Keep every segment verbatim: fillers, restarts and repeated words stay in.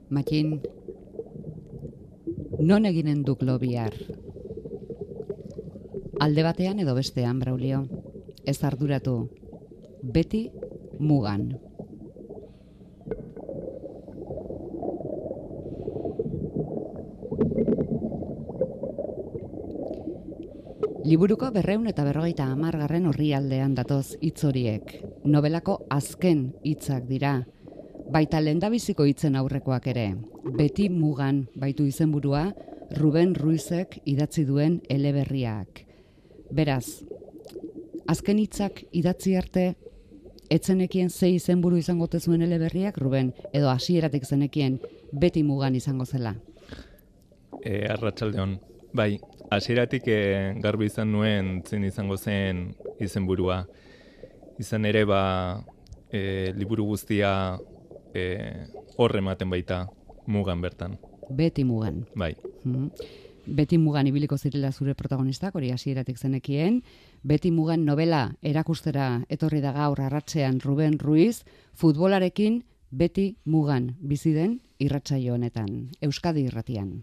Matxin, non eginen duk lo bihar? Alde batean edo bestean, Braulio, ez arduratu, beti mugan. Liburuko berreun eta berrogeita hamargarren orrialdean datoz hitz horiek. Nobelako azken hitzak dira. Baita lehendabiziko hitzen aurrekoak ere. Beti mugan baitu izenburua Ruben Ruizek idatzi duen eleberriak. Beraz, azken hitzak idatzi arte, etzenekien zei izenburu izango zuen eleberriak, Ruben, edo hasieratik zenekien beti mugan izango zela? E, Arratsaldeon, bai, hasieratik e, garbi izan nuen zen izango zen izenburua. Izan ere, ba, e, liburu guztia e, horre ematen baita mugan bertan. Beti mugan. Bai. Hmm. Beti mugan ibiliko zirela zure protagonistak, hori hasieratik zenekien. Beti mugan novela erakustera etorri da gaur arratsean Ruben Ruiz, futbolarekin beti mugan bizi den irratsaio honetan, Euskadi Irratian.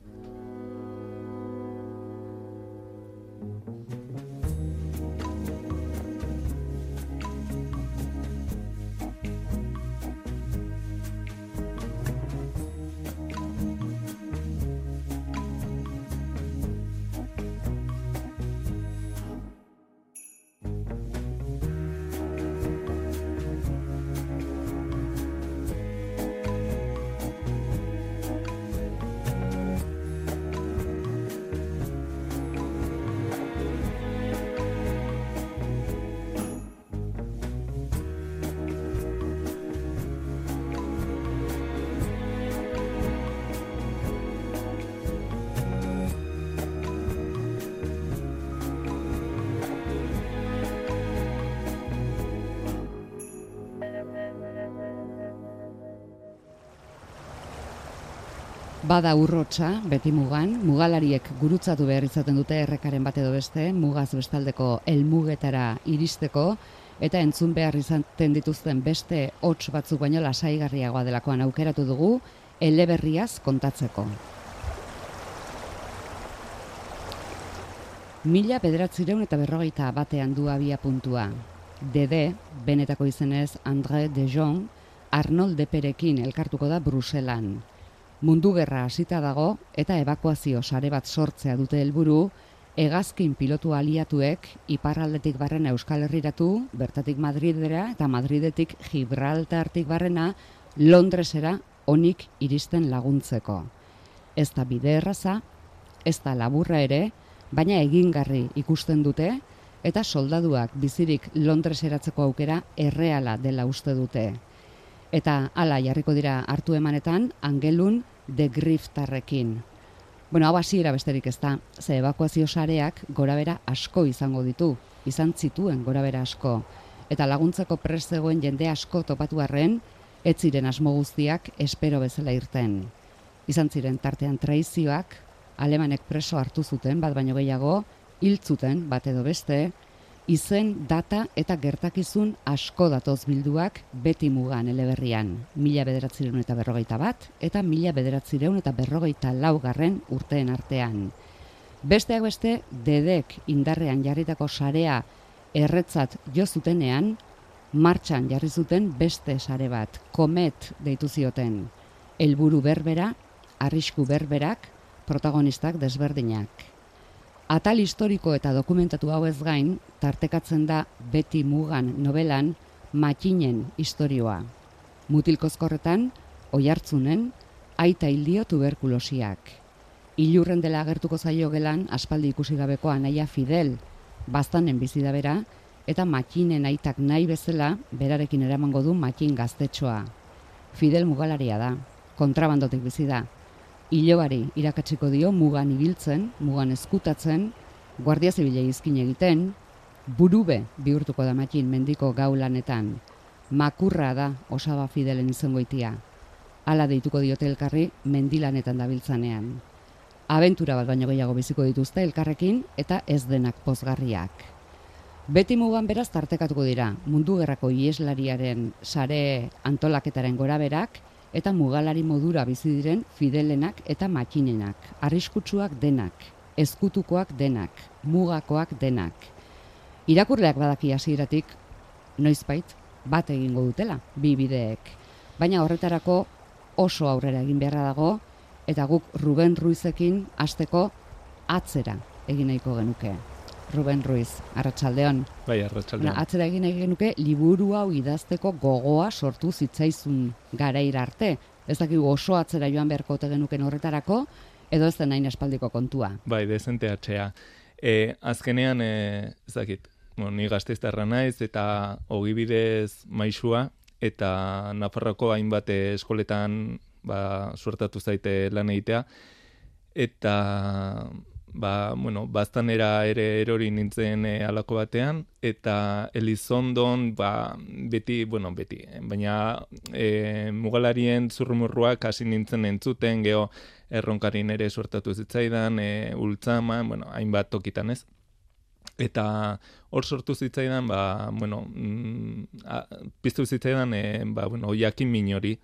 Bada urrotsa, beti mugan, mugalariek gurutzatu behar izaten dute errekaren bat edo beste, mugaz bestaldeko helmugetara iristeko, eta entzun behar izaten dituzten beste hots batzuk baino lasaigarriagoa delakoan aukeratu dugu, eleberriaz kontatzeko. Mila bederatzireun eta berrogeita batean du abia puntua. Dede, benetako izenez André de Jong, Arnold Deperekin elkartuko da Bruselan. Mundu gerra hasita dago eta ebakuazio sare bat sortzea dute helburu, hegazkin pilotu aliatuek iparraldetik barrena Euskal Herriratu, bertatik Madridera eta Madridetik Gibraltartik barrena Londresera onik iristen laguntzeko. Ez da bide erraza, ez da laburra ere, baina egingarri ikusten dute eta soldaduak bizirik Londreseratzeko aukera erreala dela uste dute. Eta hala jarriko dira hartu emanetan Angelun de Griftarrekin. Bueno, hau hasiera besterik ez da, ze ebakuazio sareak gorabera asko izango ditu, izan zituen gorabera asko. Eta laguntzako prest zegoen jende asko topatu arren, ez ziren asmo guztiak espero bezala irten. Izan ziren tartean traizioak, alemanek preso hartu zuten, bat baino gehiago, hil zuten bat edo beste, izen, data eta gertakizun asko datoz bilduak beti mugan eleberrian, mila bederatzireun eta berrogeita bat eta mila bederatzireun eta berrogeita laugarren urteen artean. Besteak beste, Dedek indarrean jarritako sarea erretzat jo zutenean, martxan jarri zuten beste sare bat, Komet deitu zioten. Helburu berbera, arrisku berberak, protagonistak desberdinak. Atal historiko eta dokumentatu hau ez gain, tartekatzen da beti mugan novelan Matxinen istorioa. Mutilkozkorretan, Oiartzunen, aita hildio tuberkulosiak. Ilurren dela agertuko zaio gelan, aspaldi ikusi gabeko anaia Fidel, baztanen bizi da bera, eta Matxinen aitak nahi bezala, berarekin eramango du Matxin gaztetxoa. Fidel mugalaria da, kontrabandotik bizi da. Ilobari irakatsiko dio mugan ibiltzen, mugan ezkutatzen, guardia zibilei izkin egiten, burube bihurtuko da Matxin mendiko gau lanetan. Makurra da Osaba Fidelen izangoitia. Hala deituko diote elkarri mendilanetan dabiltzanean. Abentura bat baino gehiago biziko dituzte elkarrekin eta ez denak pozgarriak. Beti mugan beraz tartekatuko dira mundu gerrako ieslariaren sare antolaketaren goraberak eta mugalari modura bizi diren fidelenak eta makinenak, arriskutsuak denak, ezkutukoak denak, mugakoak denak. Irakurleak badaki hasieratik noizbait bat egingo dutela, bi bideek. Baina horretarako oso aurrera egin beharra dago, eta guk Ruben Ruizekin hasteko atzera egin nahiko genuke. Ruben Ruiz, arratsaldeon. Bai, arratsaldeon. Atzera egin nahi genuke liburu hau idazteko gogoa sortu zitzaizun garaira arte. Ez dakigu oso atzera joan beharko ote genuken horretarako, edo ez den hain aspaldiko kontua. Bai, dezente atxea. E, azkenean, e, ez dakit, bueno, ni Gasteiztarra naiz eta ogibidez maisua, eta Nafarroko hainbat eskoletan ba, suertatu zaite lan egitea, eta ba, bueno, baztanera ere erori nintzen e, alako batean, eta Elizondon, ba, beti, bueno, beti, baina e, mugalarien zurrumurruak hasi nintzen entzuten, geho erronkarin ere suertatu zitzaidan, e, ultzaman, bueno, hainbat tokitan ez. Eta hor sortu zitzaidan, ba, bueno, mm, a, piztu zitzaidan, e, ba, bueno, jakin min hori.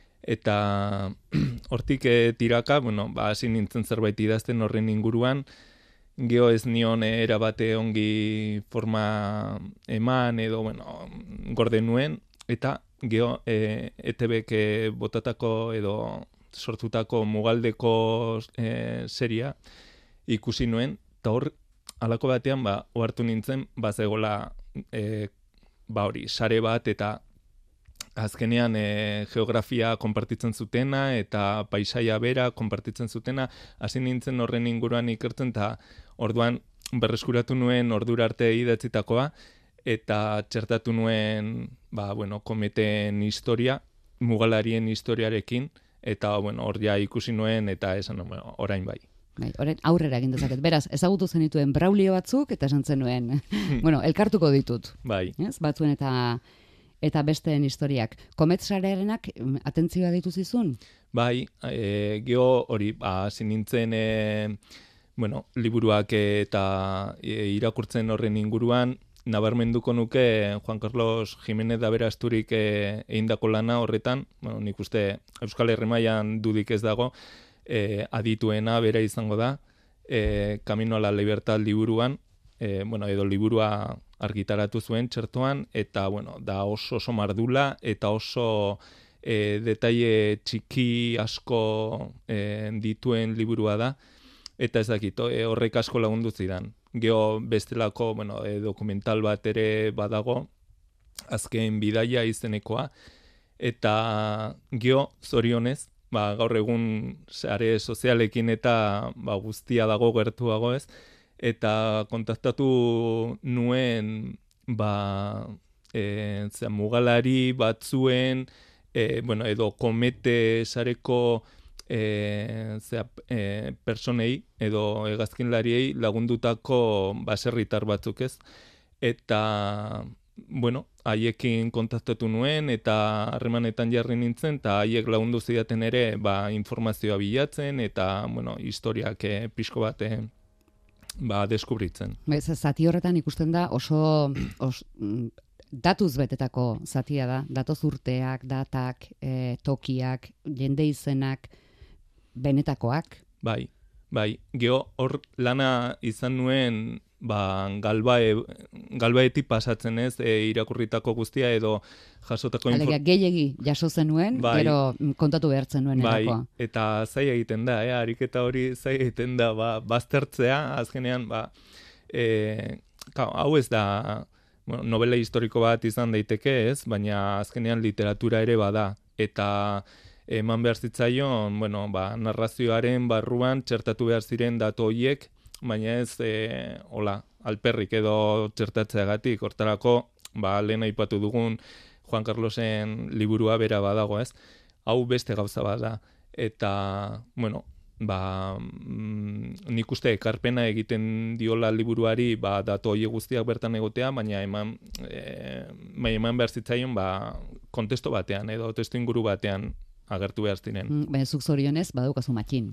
Eta hortik e, tiraka, bueno, ba, hasi nintzen zerbait idazten horren inguruan, geho ez nion erabate ongi forma eman edo, bueno, gorde nuen, eta geho e, E T Bek e, botatako edo sortutako mugaldeko e, seria ikusi nuen, eta hor, alako batean, ba, ohartu nintzen, ba, zegoela, e, ba, hori, sare bat, eta azkenean e, geografia konpartitzen zutena eta paisaia bera konpartitzen zutena, hasi nintzen horren inguruan ikertzen, eta orduan berreskuratu nuen ordura arte idatzitakoa, eta txertatu nuen ba, bueno, kometen historia, mugalarien historiarekin, eta bueno, hor ja ikusi nuen, eta esan bueno, orain bai. Bai, orain aurrera egin dezaket. Beraz, ezagutu zenituen Braulio batzuk, eta esan zenuen, bueno, elkartuko ditut. Bai. Ez? Batzuen eta eta besteen historiak. Kometsarearenak atentzioa ditu zizun? Bai, e, geho hori, ba, hasi nintzen, e, bueno, liburuak eta e, irakurtzen horren inguruan, nabarmenduko nuke Juan Carlos Jiménez de Aberasturik e, egindako lana horretan, bueno, nik uste Euskal Herri mailan dudik ez dago, e, adituena bera izango da, e, Camino a la Libertad liburuan, e, bueno, edo liburua argitaratu zuen txertoan, eta bueno, da oso oso mardula, eta oso e, detaile txiki asko e, dituen liburua da, eta ez dakit, e, horrek asko lagundu zidan. Geho bestelako, bueno, e, dokumental bat ere badago, azken bidaia izenekoa, eta geho zorionez, ba, gaur egun sare sozialekin eta ba, guztia dago gertuago ez, eta kontaktatu nuen ba, e, zera, mugalari batzuen, e, bueno, edo komete sareko e, zera, e, personei edo hegazkinlariei lagundutako baserritar batzuk ez. Eta, bueno, haiekin kontaktatu nuen eta harremanetan jarri nintzen, eta haiek lagundu zidaten ere ba, informazioa bilatzen, eta, bueno, historiak e, pixko bat e, ba, deskubritzen. Ez, zati horretan ikusten da oso os, datuz betetako zatia da, datoz urteak, datak, e, tokiak, jende izenak, benetakoak. Bai, bai, geho hor lana izan nuen ba, galbae, galbaetik pasatzen ez, e, irakurritako guztia edo jasotako... Alegia, gehiegi jaso zenuen, bai, gero kontatu behartzen nuen bai, erakoa. Eta zai egiten da, eh? Ariketa hori zai egiten da, ba, baztertzea, azkenean, ba, e, ka, hau ez da, bueno, novela historiko bat izan daiteke ez, baina azkenean literatura ere bada, eta eman behar zitzaion, bueno, ba, narrazioaren barruan txertatu behar ziren datu horiek, baina ez, e, hola, alperrik edo txertatzeagatik, hortarako, ba, lehen aipatu dugun Juan Carlosen liburua bera badago, ez? Hau beste gauza bada. Eta, bueno, ba, mm, nik uste ekarpena egiten diola liburuari, ba, datu horiek guztiak bertan egotea, baina eman, e, baina eman behar zitzaion, ba, kontesto batean edo testu inguru batean agertu behar ziren. Mm, baina zuk zorionez badaukazu matxin.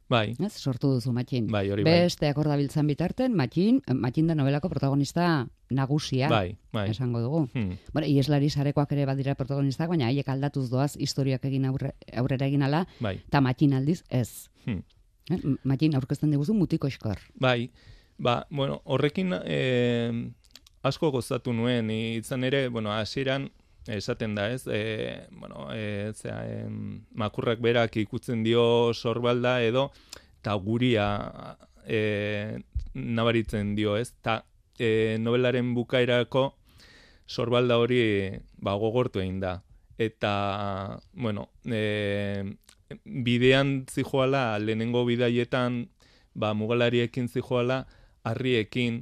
Bai. Ez, sortu duzu Matxin. Bai, hori bai. Besteak hor dabiltzan bitarten, Matxin, Matxin da novelako protagonista nagusia, bai, bai. esango dugu. Hmm. Bueno, ieslari sarekoak ere badira protagonistak, baina haiek aldatuz doaz historiak egin aurre, aurrera egin ala, bai. eta Matxin aldiz ez. Hmm. Eh? Matxin aurkezten diguzu mutiko eskor. Bai, ba, bueno, horrekin eh, asko gozatu nuen, izan ere, bueno, hasieran esaten da, ez? E, bueno, e, zera, e, makurrak berak ikutzen dio sorbalda edo, eta guria e, nabaritzen dio, ez? Ta e, novelaren bukaerako sorbalda hori ba, gogortu egin da. Eta, bueno, e, bidean zijoala, lehenengo bidaietan, ba, mugalariekin zijoala, harriekin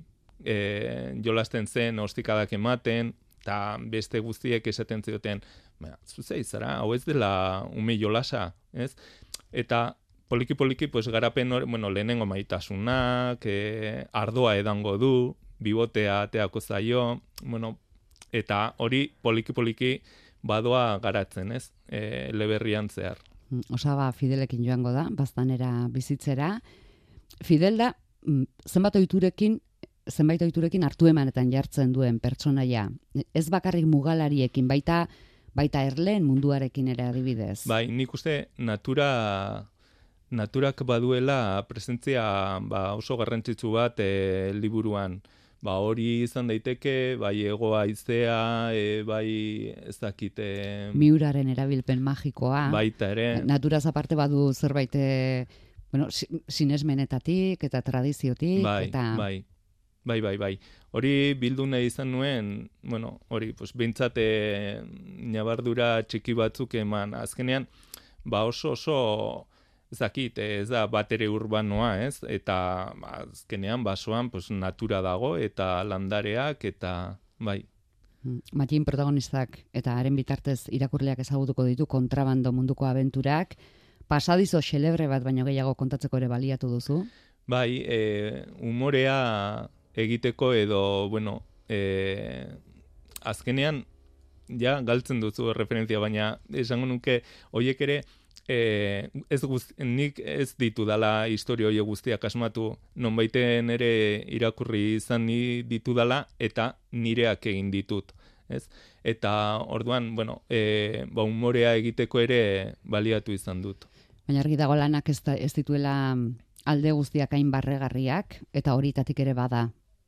e, jolasten zen, ostikadak ematen, eta beste guztiek esaten zioten, zuzea izara, hau ez dela ume jolasa, ez? Eta poliki-poliki, pues, garapen hori, bueno, lehenengo maitasunak, e, ardoa edango du, bibotea ateako zaio, bueno, eta hori poliki-poliki badoa garatzen, ez? E, leberrian zehar. Osaba Fidelekin joango da, baztanera bizitzera. Fidel da, zenbat ohiturekin zenbait ohiturekin hartu emanetan jartzen duen pertsonaia. Ez bakarrik mugalariekin, baita baita erleen munduarekin ere adibidez. Bai, nik uste natura naturak baduela presentzia ba, oso garrantzitsu bat e, liburuan. Ba, hori izan daiteke, bai hego haizea, e, bai ez dakit... E, miuraren erabilpen magikoa. Baita ere. Naturaz aparte badu zerbait e, bueno, sinesmenetatik eta tradiziotik. Bai, eta... bai. Bai, bai, bai. Hori bildu nahi izan nuen, bueno, hori, pues, bintzate nabardura txiki batzuk eman. Azkenean, ba oso oso, ezakit, ez da batere urbanoa, ez? Eta ba, azkenean basoan pues, natura dago eta landareak eta bai. Matxin protagonistak eta haren bitartez irakurleak ezagutuko ditu kontrabando munduko abenturak. Pasadizo xelebre bat baino gehiago kontatzeko ere baliatu duzu. Bai, e, umorea egiteko edo, bueno, e, azkenean, ja, galtzen duzu referentzia, baina esango nuke, hoiek ere, e, ez guzti, nik ez ditu dala historia horiek guztiak asmatu, nonbaiten ere irakurri izan ni ditu dala, eta nireak egin ditut, ez? Eta orduan, bueno, e, ba, umorea egiteko ere baliatu izan dut. Baina argi dago lanak ez, da, ez dituela alde guztiak hain barregarriak, eta horitatik ere bada.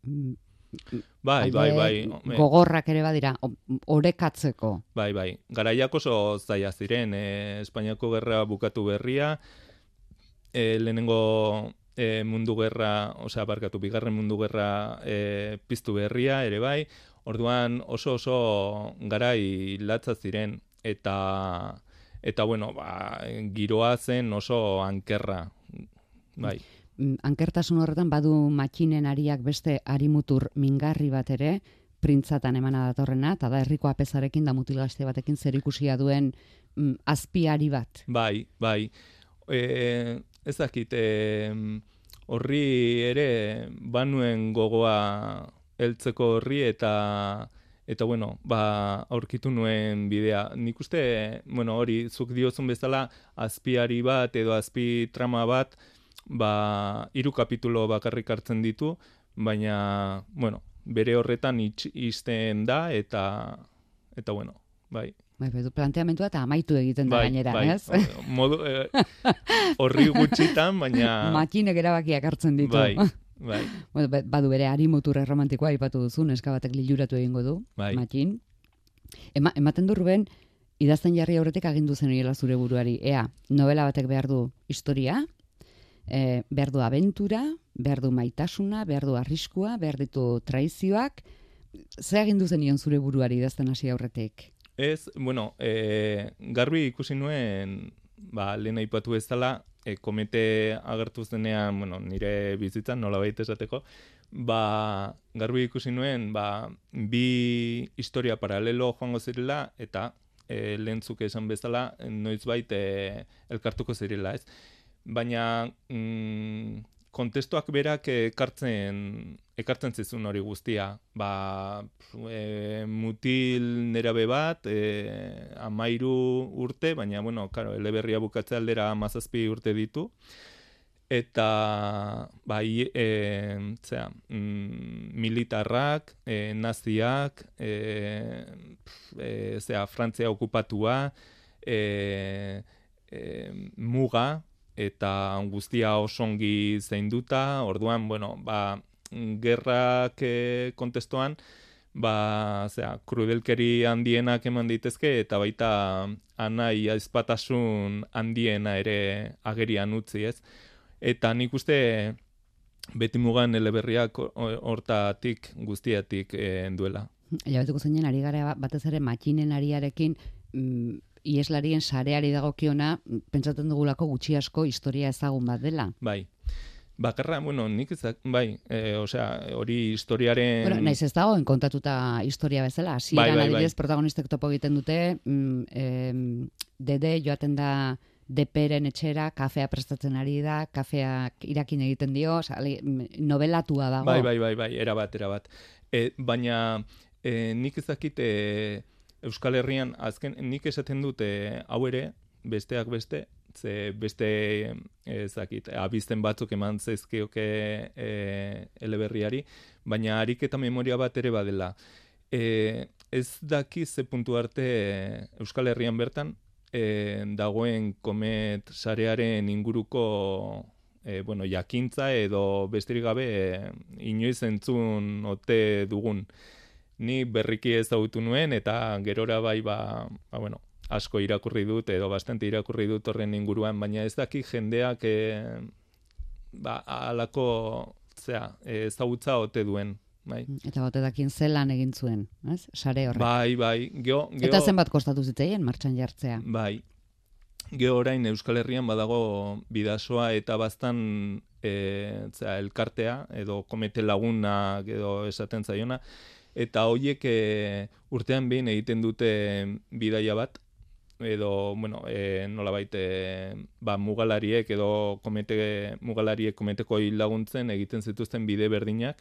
Bai, bai, bai. Gogorrak ere badira, orekatzeko. Bai, bai. Garaiak oso zaila ziren, e, Espainiako gerra bukatu berria, e, lehenengo e, mundu gerra, osea, barkatu, bigarren mundu gerra e, piztu berria, ere bai, orduan oso oso garai latza ziren, eta, eta bueno, ba, giroa zen oso ankerra, bai. Ankertasun horretan badu Matxinen ariak beste arimutur mingarri bat ere, printzatan emana datorrena, eta da herriko apezarekin da mutilgazte batekin zerikusia duen mm, azpiari bat. Bai, bai. E, ez dakit, e, horri ere banuen gogoa heltzeko horri eta eta bueno, ba, aurkitu nuen bidea. Nik uste, bueno, hori, zuk diozun bezala, azpiari bat edo azpi trama bat, ba, hiru kapitulo bakarrik hartzen ditu, baina, bueno, bere horretan izten da, eta, eta bueno, bai. Bai, bedu planteamentua eta amaitu egiten da bai, gainera, bai. ez? Modu, eh, horri gutxitan, baina... Matxinek erabakiak hartzen ditu. Bai, bai. Bueno, badu bere arimutur erromantikoa aipatu duzu, neska batek liluratu egingo du, bai. Matxin. Ema, ematen du Ruben, idazten jarri aurretik agindu zen horiela zure buruari. Ea, novela batek behar du historia, E, behar du abentura, behar du maitasuna, behar du arriskua, behar ditu traizioak. Ze agindu zenion zure buruari idazten hasi aurretik? Ez, bueno, e, garbi ikusi nuen, ba, lehen aipatu ez dela, e, komete agertu zenean, bueno, nire bizitzan, nola baita esateko, ba, garbi ikusi nuen, ba, bi historia paralelo joango zirela, eta e, lehentzuk esan bezala, noizbait e, elkartuko zirela, ez? Baina mm, kontestuak berak ekartzen, ekartzen zizun hori guztia. Ba, e, mutil nerabe bat, e, amairu urte, baina, bueno, karo, eleberria bukatze aldera amazazpi urte ditu. eta bai, e, zera, mm, militarrak, e, naziak, e, e, zera, Frantzia okupatua, e, e, muga, eta guztia osongi zainduta, orduan, bueno, ba, gerrak e, kontestuan, ba, zera, krudelkeri handienak eman ditezke, eta baita anai aizpatasun handiena ere agerian utzi, ez? Eta nik uste beti mugan eleberriak hortatik guztiatik e, duela. Ilabetuko zeinen ari gara batez ere matxinen ariarekin, mm, ieslarien sareari dagokiona, pentsatzen dugulako gutxi asko historia ezagun bat dela. Bai. Bakarra, bueno, nik ezak, bai, e, osea, hori historiaren... Bueno, naiz ez dagoen kontatuta historia bezala, hasieran bai, bai, adibidez bai. protagonistek topo egiten dute, mm, em, dede joaten da deperen etxera, kafea prestatzen ari da, kafeak irakin egiten dio, oza, novelatua dago. Bai, bai, bai, bai, erabat, erabat. E, baina e, nik ezakit e, Euskal Herrian, azken nik esaten dute hau ere, besteak beste, ze beste ezakit, abizten batzuk eman zaizkioke e, eleberriari, baina harik eta memoria bat ere badela. E, ez daki ze puntu arte e, Euskal Herrian bertan, E, dagoen komet sarearen inguruko e, bueno, jakintza edo besterik gabe e, inoiz entzun ote dugun. Ni berriki ezagutu nuen eta gerora bai ba, ba bueno, asko irakurri dut edo bastante irakurri dut horren inguruan, baina ez daki jendeak e, ba, alako zera, ezagutza ote duen. Bai. Eta botedakin zelan egin zuen, ez? Sare horrek. Bai, bai. Geo, geo... Eta zenbat kostatu zitzaien martxan jartzea. Bai. Geo orain Euskal Herrian badago bidasoa eta baztan e, zera, elkartea edo komete lagunak edo esaten zaiona. Eta hoiek e, urtean behin egiten dute bidaia bat edo, bueno, e, nolabait e, ba, mugalariek edo komete, mugalariek kometeko laguntzen egiten zituzten bide berdinak.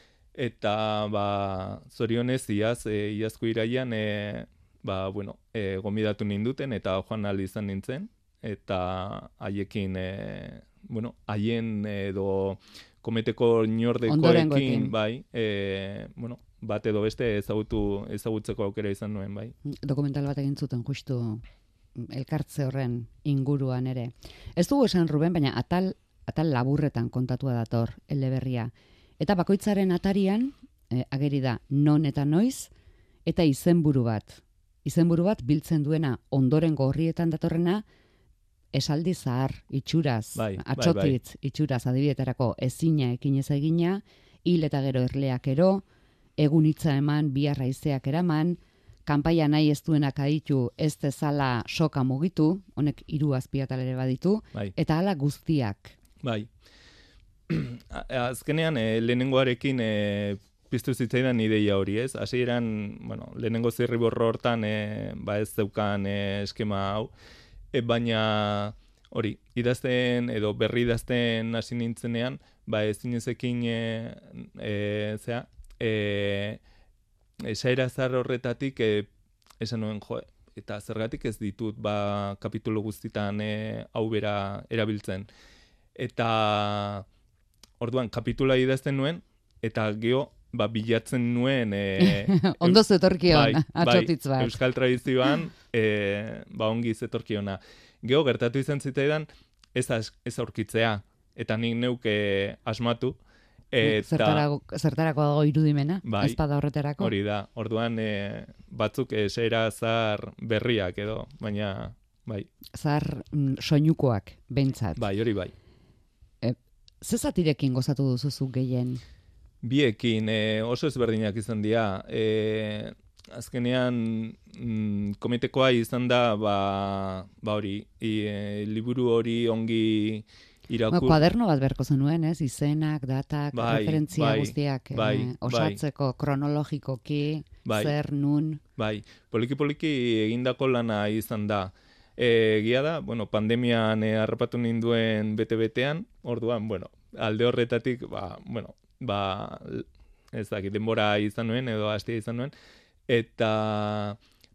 Eta, ba, zorionez, iaz, e, iazko iraian, e, ba, bueno, e, gomidatu ninduten, eta joan ahal izan nintzen, eta haiekin, e, bueno, haien edo kometeko inordekoekin, bai, e, bueno, bat edo beste ezagutu, ezagutzeko aukera izan nuen, bai. Dokumental bat egin zuten justu elkartze horren inguruan ere. Ez dugu esan, Ruben, baina atal, atal laburretan kontatua dator eleberria. Eta bakoitzaren atarian, eh, ageri da non eta noiz, eta izenburu bat. Izenburu bat biltzen duena ondoren gorrietan datorrena, esaldi zahar, itxuraz, bai, atxotitz, bai, bai. itxuraz, adibietarako ezina ekinez egina, hil eta gero erleak ero, egun hitza eman, bihar haizeak eraman, kanpaia nahi ez duenak aditu ez dezala soka mugitu, honek hiru azpiatal ere baditu, bai. Eta hala guztiak. Bai. Azkenean, e, lehenengoarekin e, piztu zitzaidan ideia hori, ez? Hasieran, bueno, lehenengo zirriborro hortan e, ba ez zeukan e, eskema hau, e, baina hori, idazten edo berri idazten hasi nintzenean, ba ezinezekin e, e, zera, e, esaera zar horretatik e, esan nuen, jo, eta zergatik ez ditut ba kapitulu guztitan e, hau bera erabiltzen. Eta orduan, kapitula idazten nuen, eta geo, ba, bilatzen nuen... E, Ondo zetorkion, bai, atxotitz bat. Bai, Euskal tradizioan, e, ba, ongi zetorkiona. Geo, gertatu izan zitzaidan, ez, ez aurkitzea, eta nik neuke asmatu. Eta, Zertarako, zertarako dago irudimena, bai, ezpada horretarako. Hori da, orduan, e, batzuk esera zar berriak edo, baina, bai. Zar mm, soinukoak, bentsat. Bai, hori bai. Ze zatirekin gozatu duzuzu gehien? Biekin e, oso ezberdinak izan dira. E, azkenean mm, komitekoa izan da ba, ba hori, e, liburu hori ongi irakur... Ba, kuaderno bat berko zenuen, ez? Izenak, datak, bai, referentzia bai, guztiak bai, eh, osatzeko, bai, kronologikoki, bai, zer, nun... Bai, poliki-poliki egindako lana izan da. E, Egia da, bueno, pandemian e, harrapatu ninduen bete-betean, orduan, bueno, alde horretatik, ba, bueno, ba, ez dakit, denbora izan nuen, edo hastia izan nuen, eta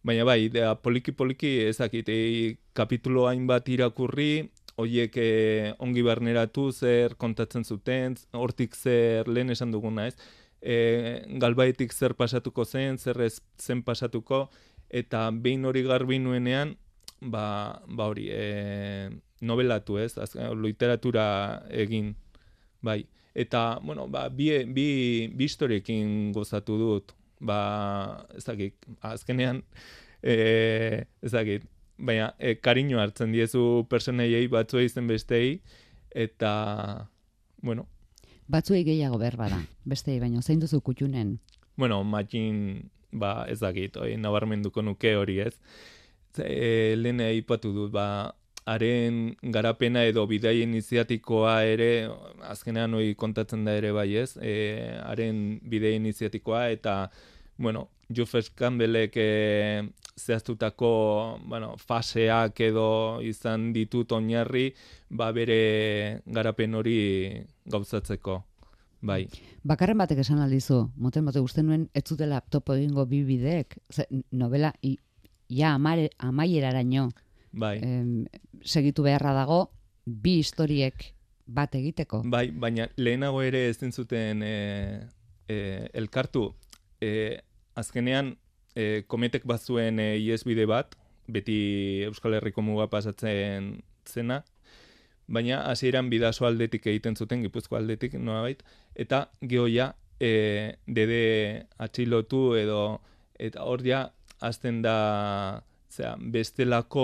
baina bai, da, poliki-poliki ezakit, e, kapitulo hainbat irakurri, horiek e, ongi barneratu zer kontatzen zuten, hortik zer lehen esan duguna ez, e, galbaetik zer pasatuko zen, zer ez zen pasatuko, eta behin hori garbi nuenean, ba, ba hori, e, novelatu ez, az, literatura egin, bai. Eta, bueno, ba, bi, bi, bi historiekin gozatu dut, ba, ezakit, azkenean, e, ezakit, baina e, kariño hartzen diezu personeiei batzuei zen bestei, eta, bueno. Batzuei gehiago behar bada, bestei, baina zein duzu kutxunen? Bueno, matxin, ba, ezakit, oi, nabarmenduko nuke hori ez. E, lehen aipatu dut, ba, haren garapena edo bidai iniziatikoa ere, azkenean hori kontatzen da ere bai ez, e, haren bidai iniziatikoa eta, bueno, Rufus Campbellek e, zehaztutako, bueno, faseak edo izan ditut oinarri, ba bere garapen hori gauzatzeko, bai. Bakarren batek esan aldizu, moten bate uste nuen ez zutela topo egingo bi bideek, ze, novela, i, ja amare, amaieraraino, bai. Em, segitu beharra dago, bi historiek bat egiteko. Bai, baina lehenago ere ezin zuten e, e, elkartu. E, azkenean, e, kometek bazuen e, ihesbide bat, beti Euskal Herriko muga pasatzen zena, baina hasieran Bidaso aldetik egiten zuten, Gipuzko aldetik nolabait, eta gehoia e, dede atxilotu edo, eta hor ja hasten da, zera, bestelako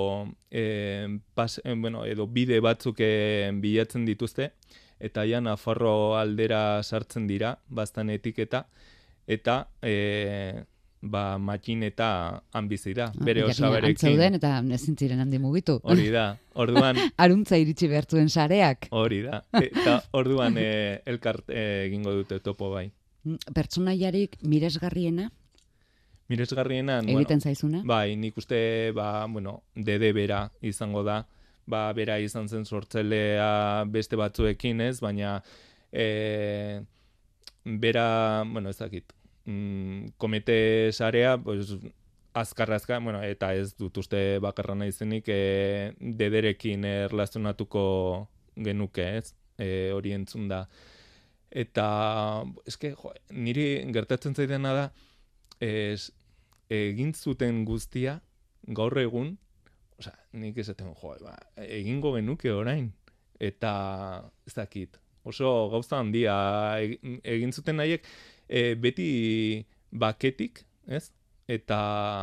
e, pas, e, bueno, edo bide batzuk e, bilatzen dituzte, eta ja Nafarro aldera sartzen dira, bastan etiketa, eta e, ba, matxin eta hanbizi da, bere ah, osabarekin. Antzauden eta ezin ziren handi mugitu. Hori da, orduan... Aruntza iritsi behartzuen sareak. Hori da, eta orduan e, elkart e, egingo dute topo bai. Pertsonaiarik miresgarriena? Miresgarriena... Egiten bueno, zaizuna? Bai, nik uste, ba, bueno, dede bera izango da, ba, bera izan zen sortzailea beste batzuekin ez, baina e, bera, bueno, ezakit, mm, komete sarea, pues, azkar-azkar, bueno, eta ez dut uste bakarra naizenik e, dederekin erlazionatuko genuke ez, e, hori entzun da. Eta, eske, jo, niri gertatzen zaidena da, es, egin zuten guztia gaur egun, osea, nik esaten, jo, ba, egingo genuke orain, eta ez dakit, oso gauza handia egin zuten nahiek, e, beti baketik, ez? Eta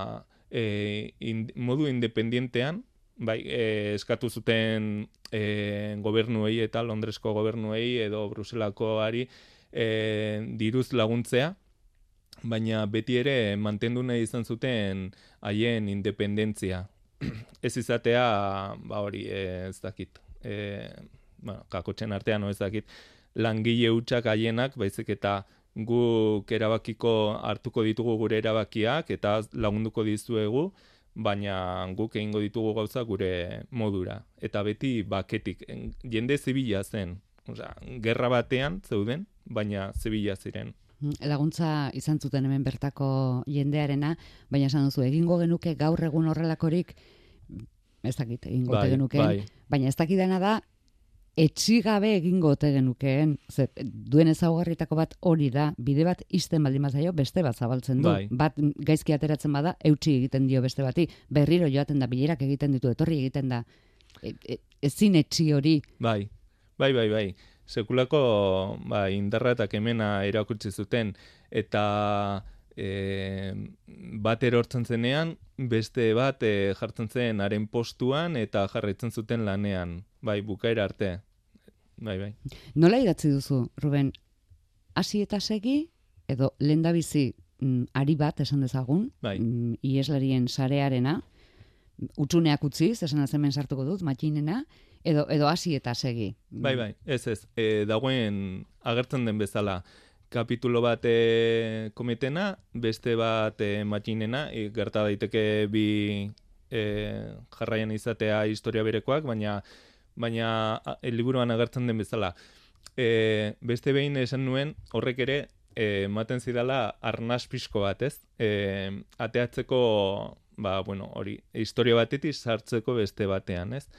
e, in, modu independientean, bai, e, eskatu zuten e, gobernuei eta Londresko gobernuei edo Bruselakoari e, diruz laguntzea, baina beti ere mantendu nahi izan zuten haien independentzia. Ez izatea, ba hori, ez dakit, e, bueno, kakotxen artean, no ez dakit, langile hutsak haienak, baizik eta guk erabakiko hartuko ditugu gure erabakiak, eta lagunduko dizuegu, baina guk egingo ditugu gauza gure modura. Eta beti baketik, jende zibila zen, osea, gerra batean zeuden, baina zibila ziren. Laguntza izan zuten hemen bertako jendearena, baina esan duzu, egingo genuke gaur egun horrelakorik, ez dakit, egingo bai, genukeen, bai. Baina ez dakidana da, etxigabe egingo ote genukeen, ze, duen ezaugarrietako bat hori da, bide bat isten baldin bazaio, beste bat zabaltzen du. Bai. Bat gaizki ateratzen bada, eutsi egiten dio beste bati, berriro joaten da, bilerak egiten ditu, etorri egiten da, e, e, ezin etxi hori. Bai, bai, bai, bai. Sekulako ba, indarra eta kemena erakutsi zuten, eta e, bat erortzen zenean, beste bat e, jartzen zen haren postuan eta jarraitzen zuten lanean, bai, bukaera arte. Bai, bai. Nola idatzi duzu, Ruben? Hasi eta segi, edo lehendabizi mm, ari bat esan dezagun, bai. mm, ieslarien sarearena, utsuneak utziz, esan hemen sartuko dut, matxinena, edo edo hasi eta segi. Bai, bai, ez ez, e, dagoen agertzen den bezala, kapitulo bat e, kometena, beste bat e, matxinena, e, gerta daiteke bi e, jarraian izatea historia berekoak, baina baina e, liburuan agertzen den bezala. E, beste behin esan nuen, horrek ere ematen e, zidala arnas pixko bat, ez? E, ateatzeko, ba, bueno, hori, historia batetik sartzeko beste batean, ez?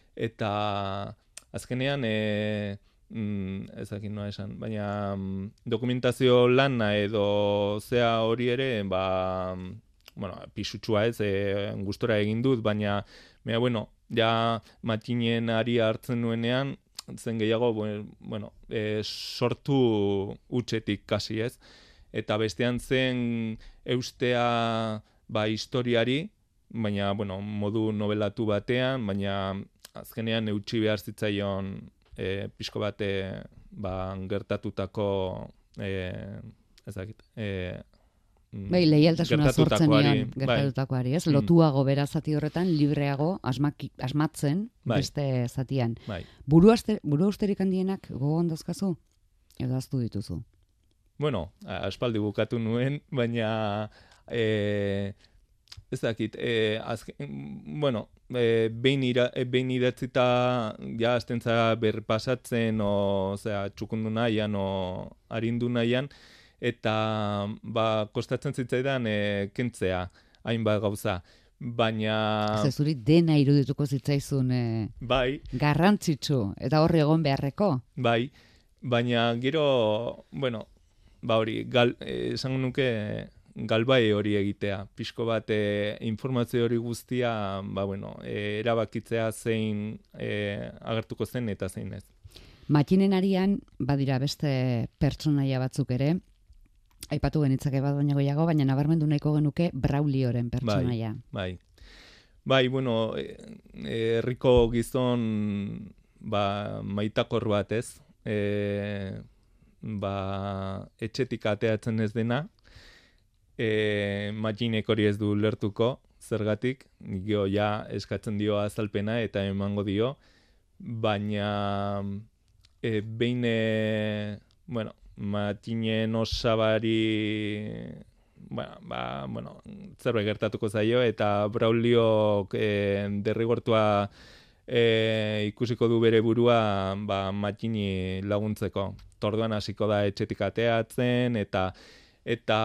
Eta azkenean, e, mm, ez dakit noa esan, baina mm, dokumentazio lana edo zea hori ere, ba, bueno, pisutsua ez, e, gustora egin dut, baina, baina, bueno, ja matinen ari hartzen nuenean, zen gehiago, bueno, e, sortu utxetik kasi ez, eta bestean zen eustea ba, historiari, baina, bueno, modu novelatu batean, baina azkenean eutxi behar zitzaion e, pixko bate ba, gertatutako e, ezakit, e, bai, leialtasuna sortzen nion gertatutakoari, ez? Bai. Lotuago bera zati horretan, libreago asmaki, asmatzen bai. beste zatian. Bai. Buru, aste, buru austerik handienak gogoan dauzkazu? Edo aztu dituzu? Bueno, aspaldi bukatu nuen, baina e, ez dakit, e, azken, bueno, e, behin, ira, e, behin idatzita ja aztentza berpasatzen, o, zera, txukundu nahian, o arindu nahian, eta ba, kostatzen zitzaidan e, kentzea, hainbat gauza. Baina... Ez zuri dena irudituko zitzaizun e, bai, garrantzitsu, eta horri egon beharreko. Bai, baina gero, bueno, ba hori, gal, eh, esango nuke galbae hori egitea. Pixko bat e, informazio hori guztia, ba bueno, e, erabakitzea zein e, agertuko zen eta zein ez. Matinen arian, badira beste pertsonaia batzuk ere, aipatu genitzake bat baina goiago, baina nabarmendu nahiko genuke Braulioren pertsonaia. Bai, bai. Bai, bueno, herriko e, gizon ba, maitakor bat ez, e, ba, etxetik ateatzen ez dena, e, Matinek hori ez du lertuko, zergatik, gio ja eskatzen dio azalpena eta emango dio, baina e, behin, e, bueno, Matinen osabari, bueno, ba, bueno, zerbait gertatuko zaio, eta Brauliok e, derrigortua e, ikusiko du bere burua ba, Matini laguntzeko. Torduan hasiko da etxetik ateatzen, eta eta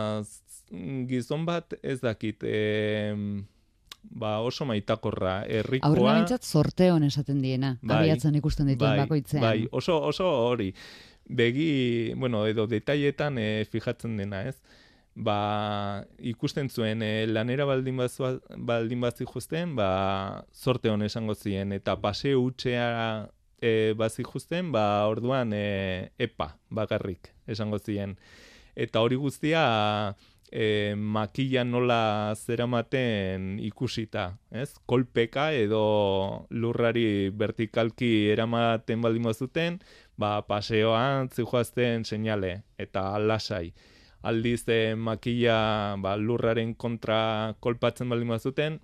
gizon bat ez dakit, e, ba, oso maitakorra, herrikoa. Aurrena bintzat sorteon esaten diena, bai, abiatzen ikusten dituen bai, bakoitzean. Bai, oso, oso hori. Begi, bueno, edo detailetan e, fijatzen dena, ez? Ba, ikusten zuen, e, lanera baldin bazua, baldin bazi justen, ba, sorte hon esango zien, eta pase utxea e, bazi justen, ba, orduan e, epa, bakarrik esango zien. Eta hori guztia e, makila nola zeramaten ikusita, ez? Kolpeka edo lurrari vertikalki eramaten baldin bazuten, ba, paseoan zijoazten seinale, eta lasai. Aldiz e, makila ba, lurraren kontra kolpatzen baldin bazuten,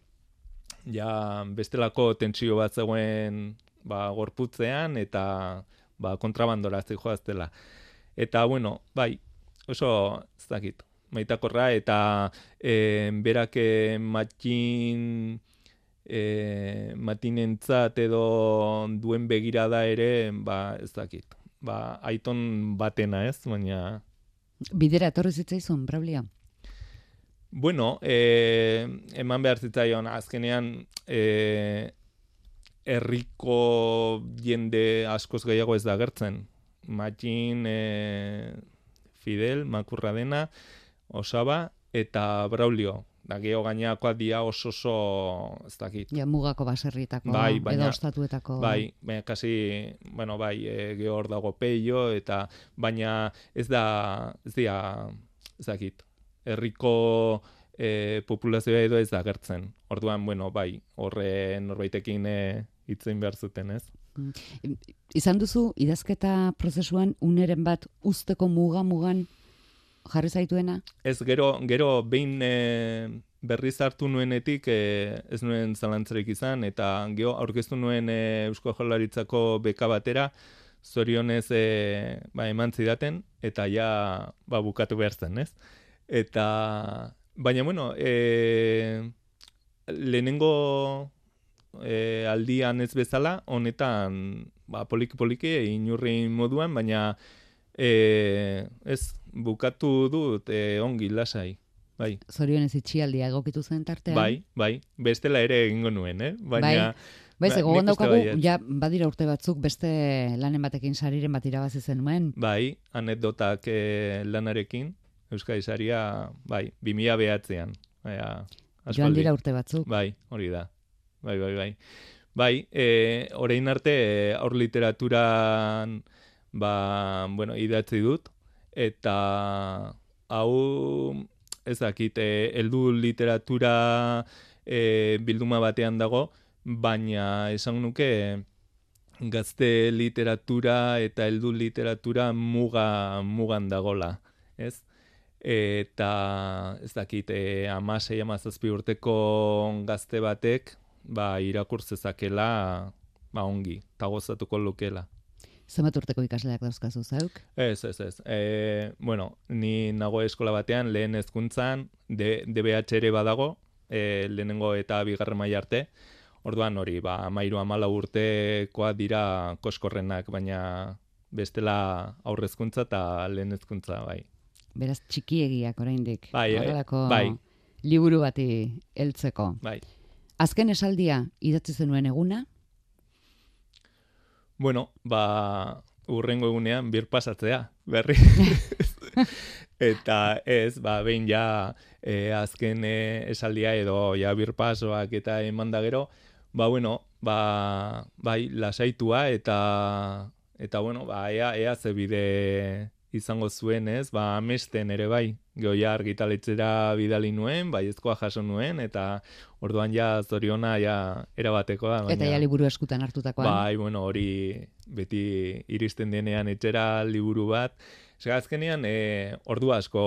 ja bestelako tentsio bat zegoen ba, gorputzean, eta ba, kontrabandora zijoaztela. Eta, bueno, bai, oso, ez dakit, maitakorra, eta e, berak Matin... E, Matinentzat edo duen begirada ere, ba, ez dakit. Ba, aiton batena ez, baina... Bidera etorri zitzaizun, Braulia? Bueno, e, eman behar zitzaion, azkenean e, herriko jende askoz gehiago ez da gertzen. Matin, e, Fidel, Makurra dena, Osaba eta Braulio. Da, geho gaineakoak dia oso oso, ez dakit. Ja, mugako baserritako, bai, baina, edo ostatuetako. Bai, baina kasi, bueno, bai, e, geho hor dago peio, eta baina ez da, ez dira, ez dakit, herriko e, populazioa edo ez da gertzen. Orduan, bueno, bai, horre norbaitekin e, hitzein behar zuten, ez? Izan duzu, idazketa prozesuan uneren bat usteko muga-mugan jarri zaituena? Ez, gero, gero behin e, berriz hartu nuenetik e, ez nuen zalantzarik izan, eta gero aurkeztu nuen e, Eusko Jaurlaritzako beka batera, zorionez e, ba, eman zidaten, eta ja ba, bukatu behar zen, ez? Eta, baina, bueno, e, lehenengo e, aldian ez bezala, honetan ba, poliki-poliki, inurri moduan, baina e, ez, bukatu dut e, ongi lasai. Bai. Zorionez itxialdia egokitu zen tartean. Bai, bai. Bestela ere egingo nuen, eh? Baina... Bai, ze gogoan nik uste daukagu, baietz. ja, badira urte batzuk beste lanen batekin sariren bat irabazi zenuen. Bai, anekdotak e, lanarekin, Euskadi saria, bai, bi mila behatzean. Baina, Joan dira urte batzuk. Bai, hori da. Bai, bai, bai. Bai, e, orain arte e, aur literaturan ba, bueno, idatzi dut, eta hau ez dakit, e, heldu literatura e, bilduma batean dago, baina esan nuke gazte literatura eta heldu literatura muga, mugan dagola, ez? Eta ez dakit, e, amasei, amazazpi urteko gazte batek, ba, irakur zezakela, ba, ongi, eta gozatuko lukela. Zenbat urteko ikasleak dauzkazu zauk? Ez, ez, ez. E, bueno, ni nago eskola batean, lehen hezkuntzan, D B H ere badago, e, lehenengo eta bigarren maila arte. Orduan hori, ba, amairu amala urtekoa dira koskorrenak, baina bestela aurrezkuntza eta lehen hezkuntza, bai. Beraz, txikiegiak oraindik. Bai, horrelako bai. liburu bati heltzeko. Bai. Azken esaldia idatzi zenuen eguna? Bueno, ba, urrengo egunean bir pasatzea, berri. Eta ez, ba, behin ja e, azken e, esaldia edo ja bir pasoak eta eman da gero, ba, bueno, ba, bai, lasaitua eta, eta bueno, ba, ea, ea ze bide izango zuen, ez, ba, amesten ere bai, geho ja argitaletxera bidali nuen, bai ezkoa jaso nuen, eta orduan ja zoriona ja erabateko da. Baina, Eta ja liburu eskutan hartutakoan. Bai, bueno, hori beti iristen denean etxera liburu bat. Zer, azkenean, e, ordu asko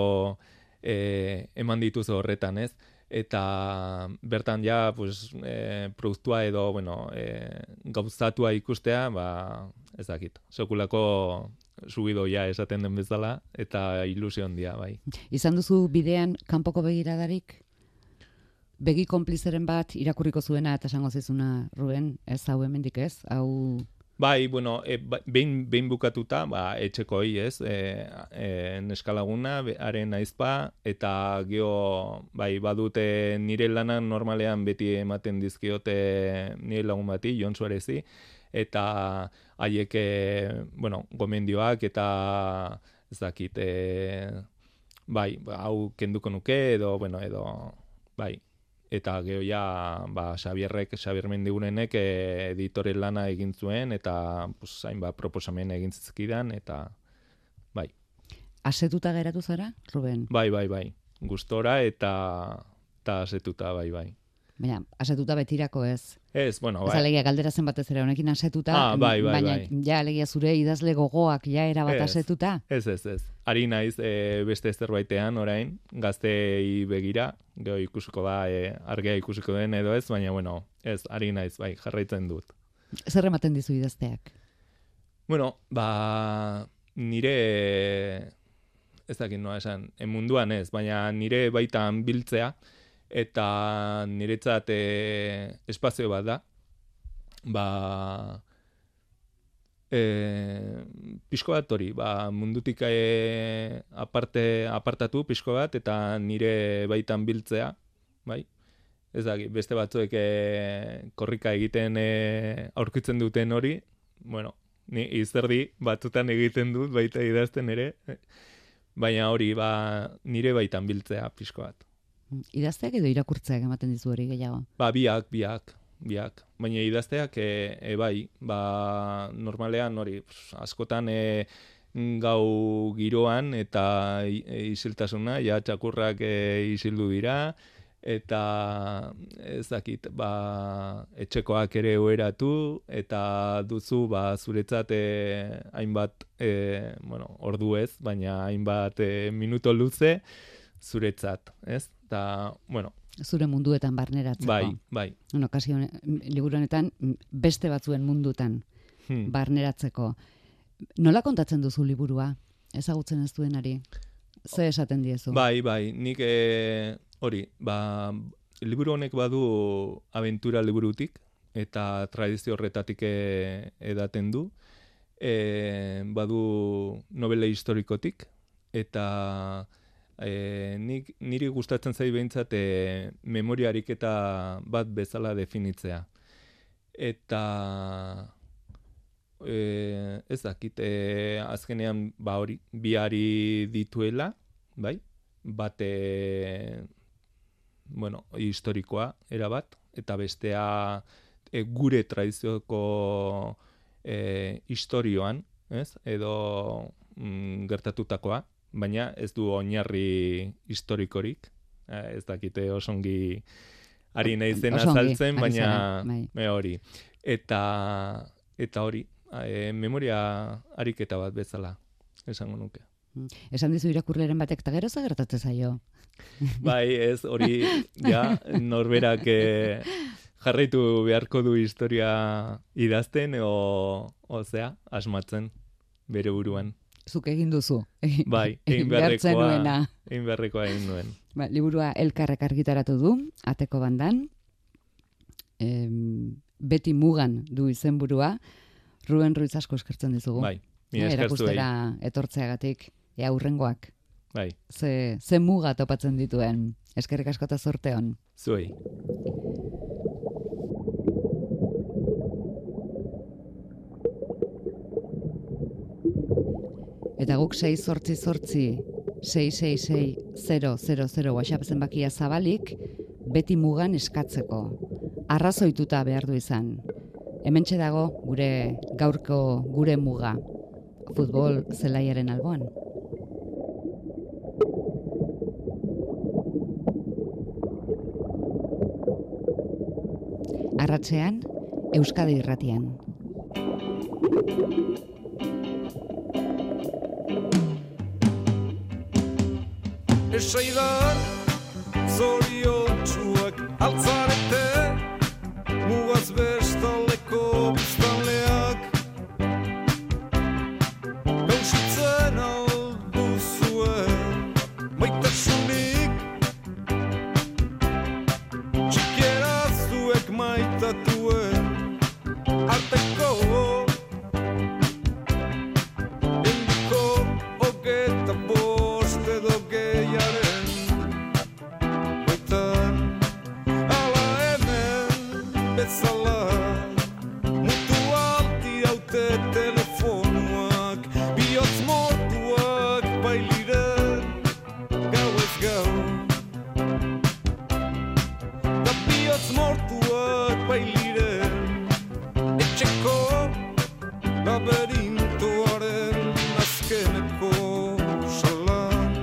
e, eman dituzu horretan, ez? Eta bertan ja, pues, e, produktua edo, bueno, e, gauzatua ikustea, ba, ez dakit, sekulako subidoia esaten den bezala, eta ilusio handia, bai. Izan duzu bidean kanpoko begiradarik? Begi konplizeren bat irakurriko zuena eta esango zizuna, Ruben, ez hau hemendik ez, hau... Bai, bueno, e, ba, behin, behin bukatuta, ba, etxeko hoi, ez, e, e, neskalaguna, haren aizpa, eta geho, bai, badute nire lanak normalean beti ematen dizkiote nire lagun bati, Jon Suarezi, eta haiek, bueno, gomendioak, eta ez dakit, e, bai, hau kenduko nuke, edo, bueno, edo, bai, eta geho ja, ba, Xabierrek, Xabier Mendigurenek editore lana egin zuen, eta pues, hainbat proposamen egin zizkidan, eta bai. Asetuta geratu zara, Ruben? Bai, bai, bai. Gustora eta, eta asetuta, bai, bai. Baina, asetuta betirako ez. Ez, bueno, bai. Ez alegia galdera zen batez ere honekin asetuta, ah, bai, bai, baina bai. ja alegia zure idazle gogoak ja erabat Ez, asetuta. Ez, ez, ez. Ari naiz e, beste zerbaitean orain, gaztei begira, gero ikusiko da, e, argia ikusiko den edo ez, baina, bueno, ez, ari naiz, bai, jarraitzen dut. Zer ematen dizu idazteak? Bueno, ba, nire, ez dakit noa esan, e, munduan ez, baina nire baitan biltzea, eta niretzat e, espazio bat da, ba, e, pixko bat hori, ba, mundutik e, aparte, apartatu pixko bat, eta nire baitan biltzea, bai? Ez da, beste batzuek e, korrika egiten e, aurkitzen duten hori, bueno, ni izerdi batzutan egiten dut, baita idazten ere, baina hori, ba, nire baitan biltzea pixko bat. Idazteak edo irakurtzeak ematen dizu hori gehiago? Ba, biak, biak, biak. Baina idazteak, e, e, bai, ba, normalean hori, askotan e, gau giroan eta e, isiltasuna, ja txakurrak e, isildu dira, eta ez dakit, ba, etxekoak ere oheratu, eta duzu, ba, zuretzat e, hainbat, e, bueno, ordu ez, baina hainbat e, minuto luze, zuretzat, ez? Eta, bueno, zure munduetan barneratzeko. Bai, bai. Bueno, kasi liburu honetan beste batzuen mundutan hmm. barneratzeko. Nola kontatzen duzu liburua? Ezagutzen ez duenari? Ze esaten diezu? Bai, bai. Nik e, hori, ba, liburu honek badu abentura liburutik eta tradizio horretatik e, edaten du. E, badu novela historikotik eta e, nik, niri gustatzen zai behintzat e, memoria ariketa bat bezala definitzea. Eta e, ez dakit, e, azkenean ba hori, biari dituela, bai? Bate, bueno, historikoa erabat, eta bestea e, gure tradizioko e, historioan, ez? Edo mm, gertatutakoa, baina ez du oinarri historikorik, e, ez dakite osongi ari naizena azaltzen, baina me hori. Eta, eta hori, e, memoria ariketa bat bezala, esango nuke. Esan dizu irakurleren batek, eta gero zagertatzen zaio. Bai, ez, hori, ja, norberak e, jarraitu beharko du historia idazten, o, ozea, asmatzen, bere buruan. Zuk egin duzu. Bai, egin beharrekoa, egin beharrekoa egin nuen. Ba, liburua Elkarrek argitaratu du, Ateko Bandan, e, beti mugan du izenburua, Ruben Ruiz asko eskertzen dizugu. Bai, mila eskertu zuei. Erakustera etortzeagatik, ea hurrengoak. Bai. Ze, ze muga topatzen dituen. Eskerrik asko eta zorte hon. Zuei. Eta guk sei zortzi zortzi, sei sei sei, zero zero zero WhatsApp zenbakia zabalik, beti mugan eskatzeko. Arrazoituta behar du izan. Hementxe dago gure gaurko gure muga. Futbol zelaiaren alboan. Arratsean, Euskadi Irratian. Esaidan, zoriotsuak altzarete, mugaz bestaleko biztanleak. Gauzitzen alduzuen, maitasunik, txikiera zuek maitatuen, arteko, indiko hogeta bost edo gehiaren, baitan, ala hemen bezala, mutu alti haute telefonuak, bihotz mortuak bailiren, gau ez gau. Da bihotz mortuak bailiren, etxeko laberintoaren azkeneko salan.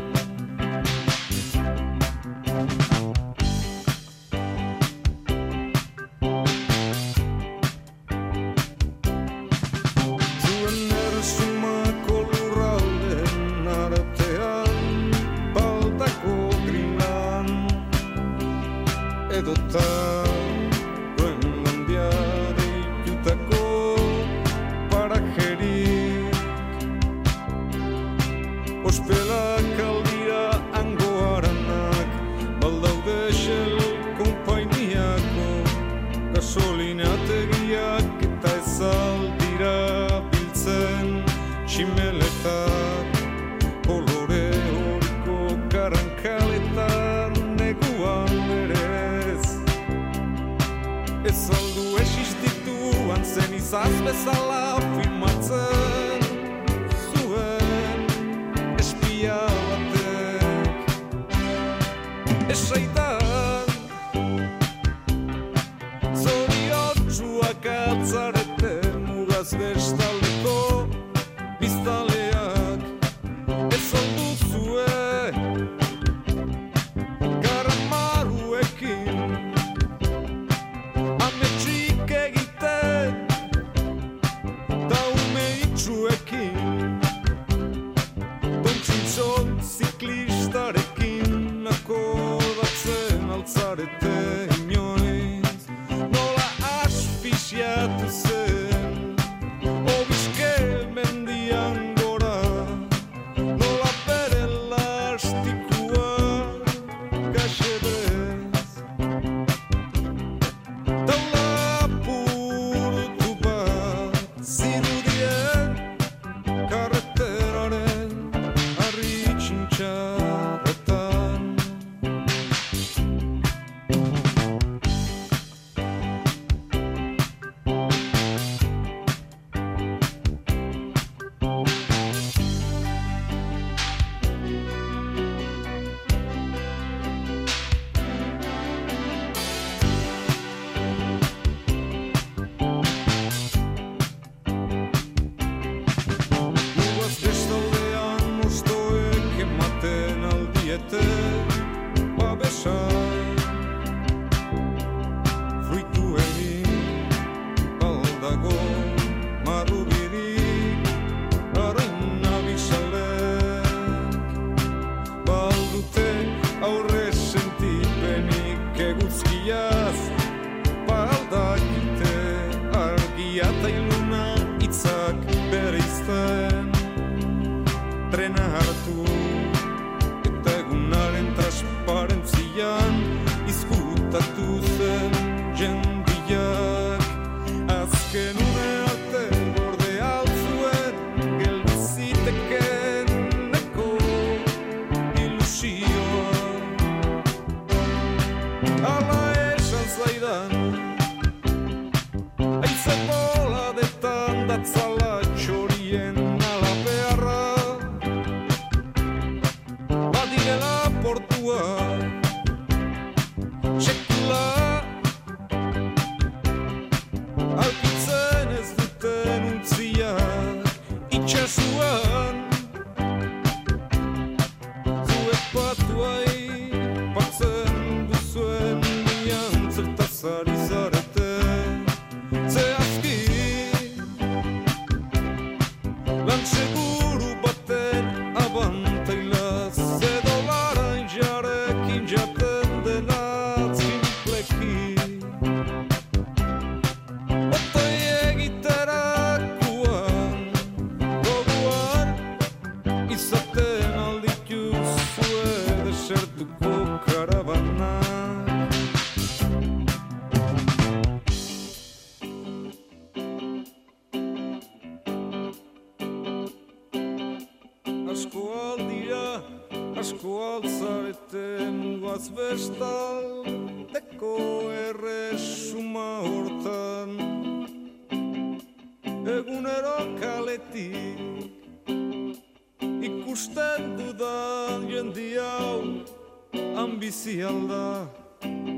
Zuen erresumako lurralden artean, baldako grilan, edota Groenlandiara itutako parajerik. Ospelak aldira hango haranak, baldaude Shell konpainiako gasolinategiak eta ezaldira biltzen tximeletak, kolore horiko karrankaletan neguan berez. Ez aldu existituan zen izaz bezala filmatzen zuen espia batek. Esaitan, zoriotsuak atzarete mugaz bestaldeko biztaleak. Ez aldu zuen karamaruekin ametsik egiten, da ume itxuekin, dontzintxon ziklistarekin akodatzen altzarete inoiz. Nola asfixiatu zen, obizke mendian gora, nola bere lastikua gaxedez. Taula apurtu bat zirudien karreteraren harri iaz baldakite argia eta iluna itzak bere izten trena hartu eta egunaren transparentzian izkutatu zen jendiak azken une arte gorde altzuen geldizitekeen neko ilusioa ala esan zaidan aize bola detan datzala txorien ala beharra badirela portua sekula alkitzen ez duten untziak itxasuan zuek patuai batzen duzuen nian zertazari zarete zehazki lan seguru baten abantailaz edo laranjarekin jaten dena zinpleki otoi egiterakuan goguan izaten aldituzue desertuko karabanak asko aldira, asko altzarete mugaz bestaldeko erresuma hortan egunero kaletik ikusten dudan jendi hau ambizialda